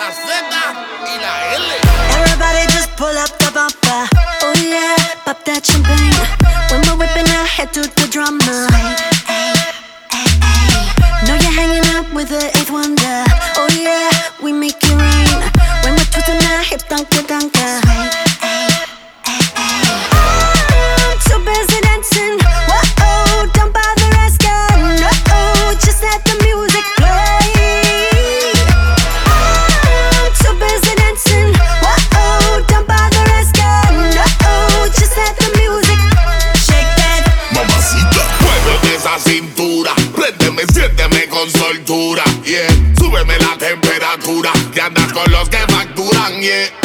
la Z y la L. Everybody just pull up the bumper. Oh yeah, pop that champagne. When we're whipping our head to the drummer. Know you're hanging out with the eighth wonder. Oh yeah, we make it rain. When we're twisting our hips, dunka dunka. I'm too busy dancing. Whoa, don't bother asking. No, just let the music play. I'm too busy dancing. Whoa, don't bother asking. No, just let the music shake that. Mamacita, muéveme esa cintura, préndeme, siénteme con soltura, yeah. Súbeme la temperatura, que andas con los que facturan, yeah.